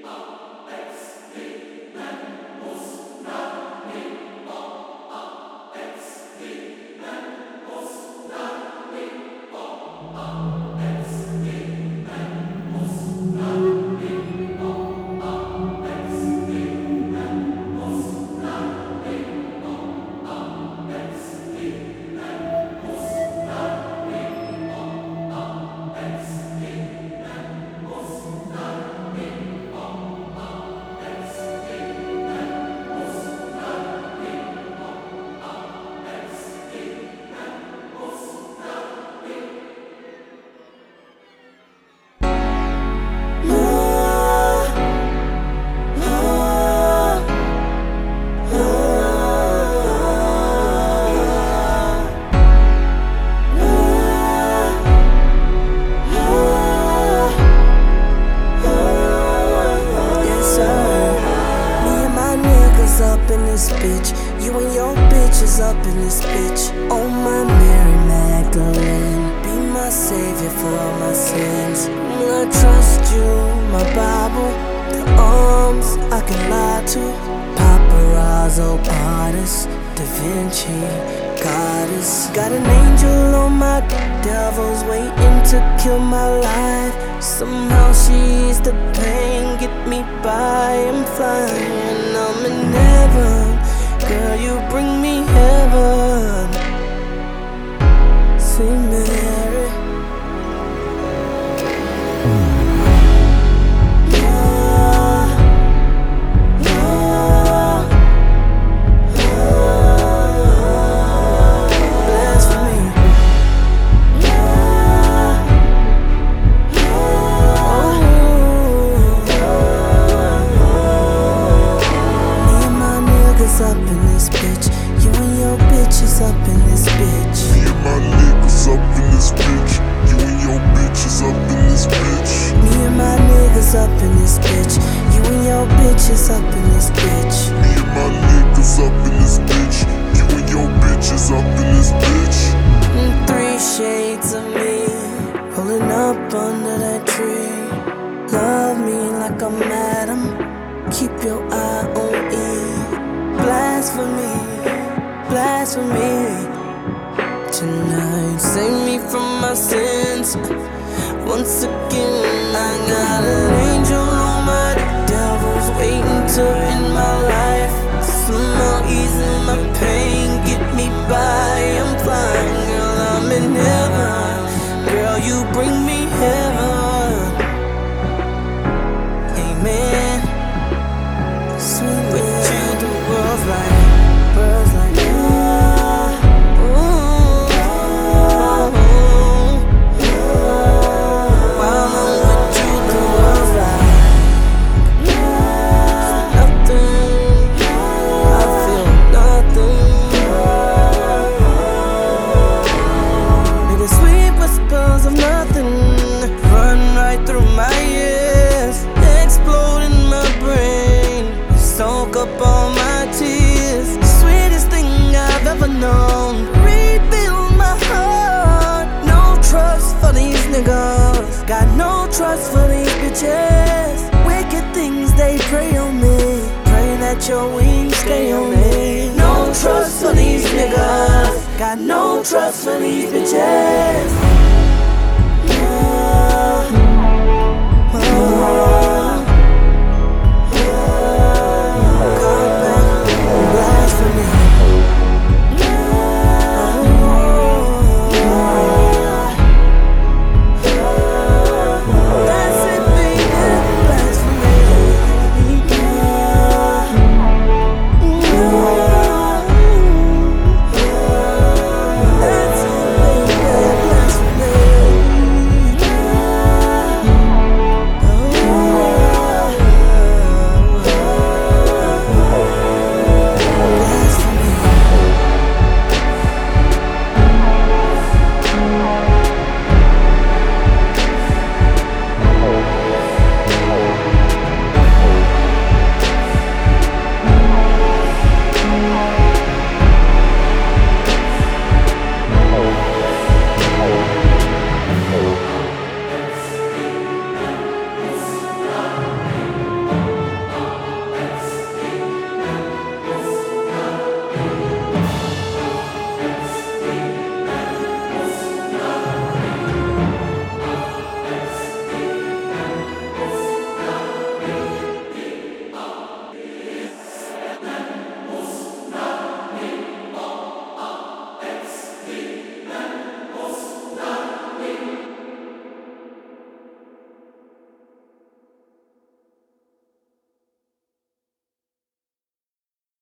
Up in this bitch, you and your bitches up in this bitch. Oh my Mary Magdalene, be my savior for my sins. I trust you, my Bible, the arms I can lie to. Paparazzo artist, Da Vinci goddess. Got an angel on my devil's waiting to kill my life. Somehow she's the pain, get me by. I'm flying, I'm in heaven. Girl, you bring me heaven. Sweet Mary. Up in this bitch, you and your bitches up in this bitch. Me and my niggas up in this bitch, you and your bitches up in this bitch. Me and my niggas up in this bitch, you and your bitches up in this bitch. Me and my niggas up in this bitch, you and your bitches up in this bitch. 3 shades of me, rolling up under that tree. Love me like I'm Adam, keep your eye on E. Blasphemy, blasphemy. Tonight, save me from my sins. Once again, I got an angel on my devil's waiting to end my life. Somehow easing my pain, get me by. I'm flying, girl, I'm in heaven. Girl, you bring me heaven. Amen. Sweet with you, the world's like, while I'm with you, the world's like nothing. I feel nothing. Maybe sweet whispers of nothing run right through my ears, explode in my brain, soak up all my tears. Sweetest thing I've ever known. Rebuild my heart. No trust for these niggas. Got no trust for these bitches. Wicked things they pray on me. Pray that your wings stay on me. No trust for these niggas. Got no trust for these bitches.